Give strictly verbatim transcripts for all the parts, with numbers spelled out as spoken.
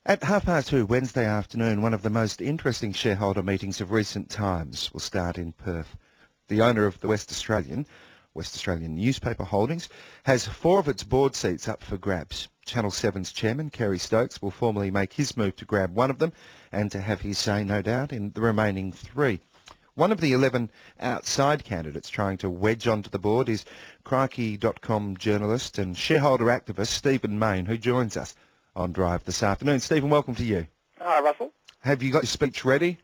At half past two Wednesday afternoon, one of the most interesting shareholder meetings of recent times will start in Perth. The owner of the West Australian, West Australian Newspaper Holdings, has four of its board seats up for grabs. Channel seven's chairman, Kerry Stokes, will formally make his move to grab one of them and to have his say, no doubt, in the remaining three. One of the eleven outside candidates trying to wedge onto the board is Crikey dot com journalist and shareholder activist Stephen Mayne, who joins us on Drive this afternoon. Stephen, welcome to you. Hi, Russell. Have you got your speech ready?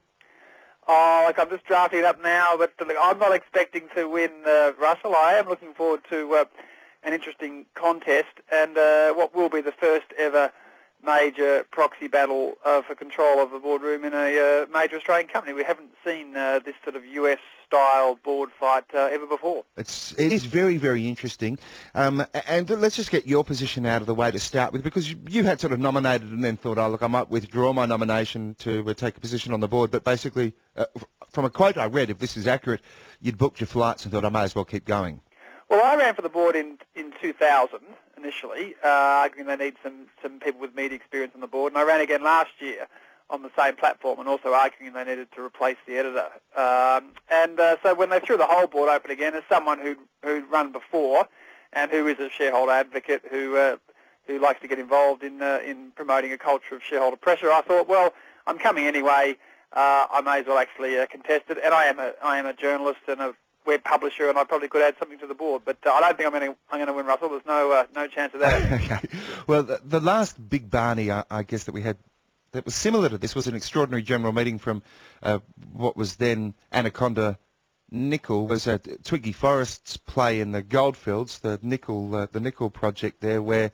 Oh, like I'm just drafting it up now, but look, I'm not expecting to win, uh, Russell. I am looking forward to uh, an interesting contest and uh, what will be the first ever major proxy battle uh, for control of the boardroom in a uh, major Australian company. We haven't seen uh, this sort of U S-style board fight uh, ever before. It's, it is very, very interesting. Um, and let's just get your position out of the way to start with, because you, you had sort of nominated and then thought, oh, look, I might withdraw my nomination to uh, take a position on the board. But basically, uh, from a quote I read, if this is accurate, you'd booked your flights and thought, I may as well keep going. Well, I ran for the board in, in two thousand initially, uh, arguing they need some, some people with media experience on the board, and I ran again last year on the same platform and also arguing they needed to replace the editor. Um, and uh, so when they threw the whole board open again, as someone who'd, who'd run before and who is a shareholder advocate who uh, who likes to get involved in uh, in promoting a culture of shareholder pressure, I thought, well, I'm coming anyway. Uh, I may as well actually uh, contest it. And I am a I am a journalist and a web publisher, and I probably could add something to the board. But uh, I don't think I'm going to I'm going to win, Russell. There's no uh, no chance of that. Okay. Well, the, the last big Barney, I, I guess, that we had that was similar to this was an extraordinary general meeting from uh, what was then Anaconda Nickel, was a Twiggy Forrest's play in the goldfields, the nickel uh, the nickel project there, where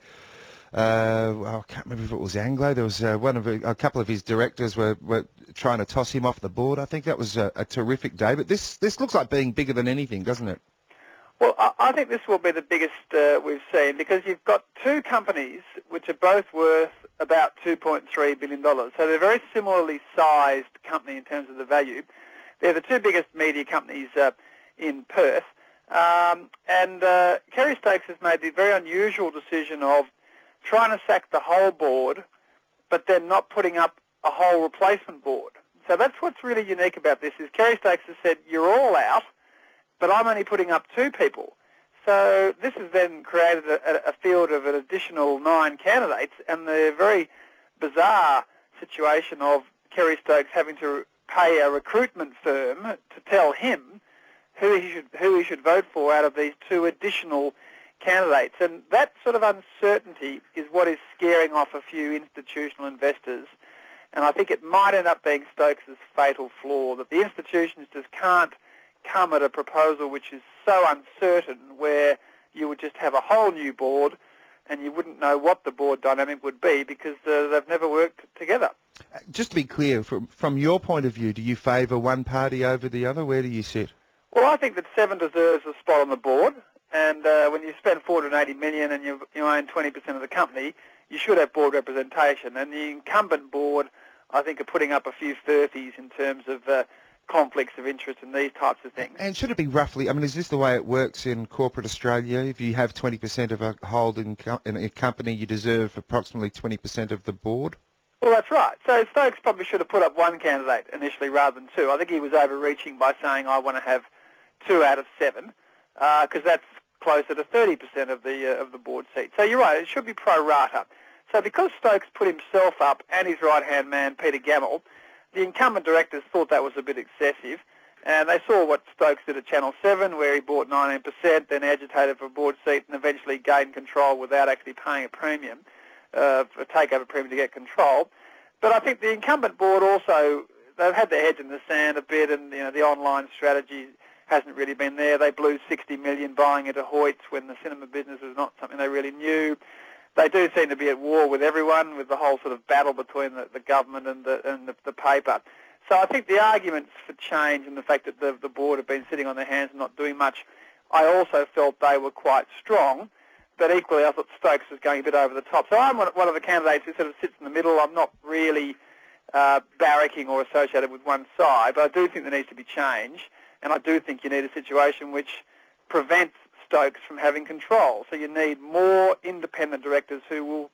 uh, well, I can't remember if it was Anglo. There was uh, one of a couple of his directors were, were trying to toss him off the board. I think that was a, a terrific day. But this this looks like being bigger than anything, doesn't it? Well, I, I think this will be the biggest uh, we've seen, because you've got two companies which are both worth about two point three billion dollars. So they're very similarly sized company in terms of the value. They're the two biggest media companies uh, in Perth. Um, and uh, Kerry Stokes has made the very unusual decision of trying to sack the whole board, but then not putting up a whole replacement board. So that's what's really unique about this, is Kerry Stokes has said, you're all out, but I'm only putting up two people. So this has then created a, a field of an additional nine candidates, and the very bizarre situation of Kerry Stokes having to pay a recruitment firm to tell him who he should who he should vote for out of these two additional candidates. And that sort of uncertainty is what is scaring off a few institutional investors. And I think it might end up being Stokes' fatal flaw, that the institutions just can't come at a proposal which is so uncertain, where you would just have a whole new board and you wouldn't know what the board dynamic would be, because uh, they've never worked together. Just to be clear, from, from your point of view, do you favour one party over the other? Where do you sit? Well, I think that Seven deserves a spot on the board. And uh, when you spend four hundred eighty million dollars and you, you own twenty percent of the company, you should have board representation. And the incumbent board, I think, are putting up a few thirties in terms of uh, conflicts of interest and these types of things. And should it be roughly, I mean, is this the way it works in corporate Australia? If you have twenty percent of a hold in, co- in a company, you deserve approximately twenty percent of the board? Well, that's right. So Stokes probably should have put up one candidate initially rather than two. I think he was overreaching by saying, I want to have two out of seven, because uh, that's closer to thirty percent of the uh, of the board seats. So you're right, it should be pro rata. So because Stokes put himself up and his right-hand man, Peter Gamble, the incumbent directors thought that was a bit excessive, and they saw what Stokes did at Channel seven, where he bought nineteen percent, then agitated for a board seat, and eventually gained control without actually paying a premium, uh, a takeover premium to get control. But I think the incumbent board also, they've had their heads in the sand a bit, and you know the online strategy hasn't really been there. They blew sixty million dollars buying into Hoyts when the cinema business was not something they really knew. They do seem to be at war with everyone, with the whole sort of battle between the, the government and the and the, the paper. So I think the arguments for change and the fact that the, the board have been sitting on their hands and not doing much, I also felt they were quite strong. But equally, I thought Stokes was going a bit over the top. So I'm one one of the candidates who sort of sits in the middle. I'm not really uh, barracking or associated with one side, but I do think there needs to be change. And I do think you need a situation which prevents Stokes from having control. So you need more independent directors who will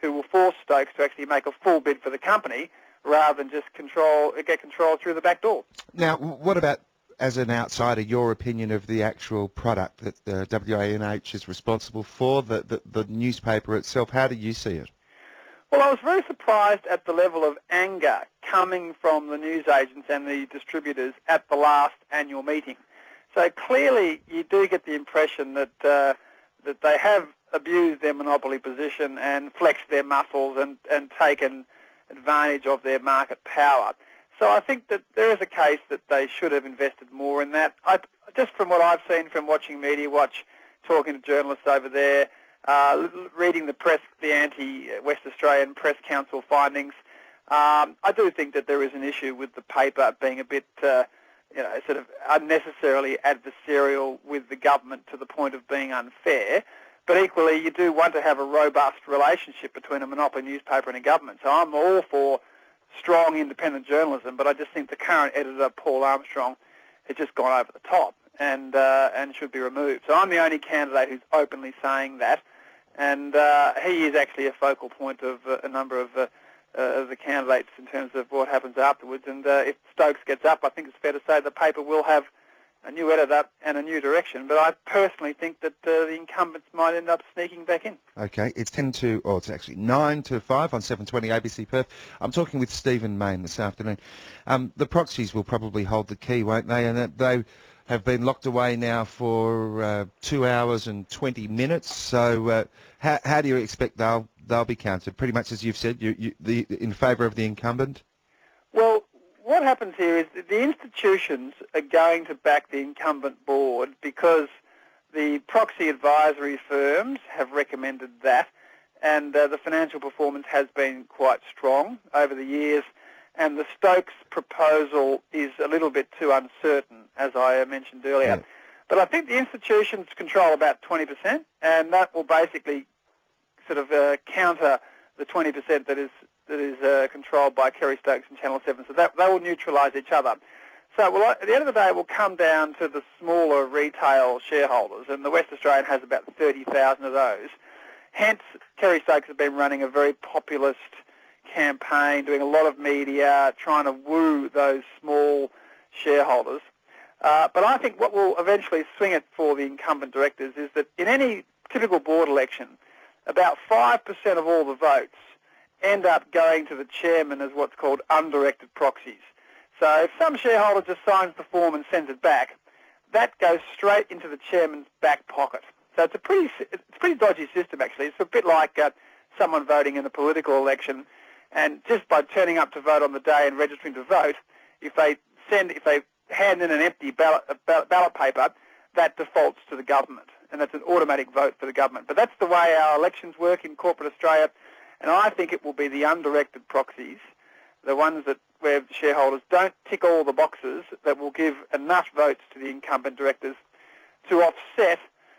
who will force Stokes to actually make a full bid for the company rather than just control get control through the back door. Now, what about, as an outsider, your opinion of the actual product that the W A N H is responsible for, the, the, the newspaper itself? How do you see it? Well, I was very surprised at the level of anger coming from the newsagents and the distributors at the last annual meeting. So clearly you do get the impression that uh, that they have abused their monopoly position and flexed their muscles and, and taken advantage of their market power. So I think that there is a case that they should have invested more in that. I, just from what I've seen from watching Media Watch, talking to journalists over there, uh, reading the press, the anti-West Australian Press Council findings, um, I do think that there is an issue with the paper being a bit, uh, you know, sort of unnecessarily adversarial with the government to the point of being unfair. But equally, you do want to have a robust relationship between a monopoly newspaper and a government. So I'm all for strong independent journalism, but I just think the current editor, Paul Armstrong, has just gone over the top and uh, and should be removed. So I'm the only candidate who's openly saying that, and uh, he is actually a focal point of uh, a number of, uh, uh, of the candidates in terms of what happens afterwards. And uh, if Stokes gets up, I think it's fair to say the paper will have a new editor and a new direction, but I personally think that uh, the incumbents might end up sneaking back in. Okay, it's ten to, or it's actually nine to five on seven twenty A B C Perth. I'm talking with Stephen Mayne this afternoon. Um, the proxies will probably hold the key, won't they? And that they have been locked away now for uh, two hours and twenty minutes. So uh, how, how do you expect they'll they'll be counted? Pretty much as you've said, you, you, the, in favour of the incumbent? Well, what happens here is that the institutions are going to back the incumbent board because the proxy advisory firms have recommended that, and uh, the financial performance has been quite strong over the years, and the Stokes proposal is a little bit too uncertain, as I mentioned earlier. Yeah. But I think the institutions control about twenty percent, and that will basically sort of uh, counter the twenty percent that is that is uh, controlled by Kerry Stokes and Channel seven. So that, they will neutralise each other. So well, at the end of the day, it will come down to the smaller retail shareholders, and the West Australian has about thirty thousand of those. Hence, Kerry Stokes has been running a very populist campaign, doing a lot of media, trying to woo those small shareholders. Uh, but I think what will eventually swing it for the incumbent directors is that in any typical board election, about five percent of all the votes end up going to the chairman as what's called undirected proxies. So if some shareholder just signs the form and sends it back, that goes straight into the chairman's back pocket. So it's a pretty, it's a pretty dodgy system, actually. It's a bit like uh, someone voting in a political election, and just by turning up to vote on the day and registering to vote, if they send, if they hand in an empty ballot, ballot paper, that defaults to the government, and that's an automatic vote for the government. But that's the way our elections work in corporate Australia. And I think it will be the undirected proxies, the ones that where shareholders don't tick all the boxes, that will give enough votes to the incumbent directors to offset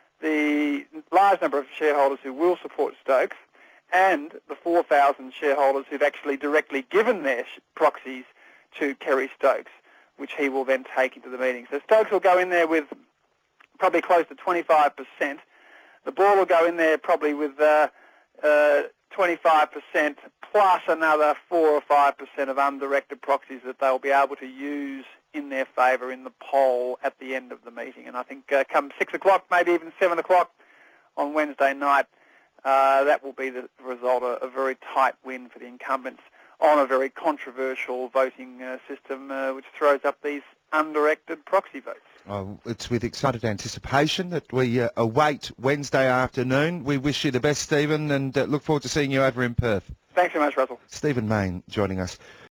the large number of shareholders who will support Stokes and the four thousand shareholders who've actually directly given their proxies to Kerry Stokes, which he will then take into the meeting. So Stokes will go in there with probably close to twenty-five percent. The board will go in there probably with uh, uh, twenty-five percent plus another four or five percent of undirected proxies that they'll be able to use in their favour in the poll at the end of the meeting. And I think uh, come six o'clock, maybe even seven o'clock on Wednesday night, uh, that will be the result of a very tight win for the incumbents on a very controversial voting uh, system uh, which throws up these undirected proxy votes. Oh, it's with excited anticipation that we uh, await Wednesday afternoon. We wish you the best, Stephen, and uh, look forward to seeing you over in Perth. Thanks very much, Russell. Stephen Mayne joining us.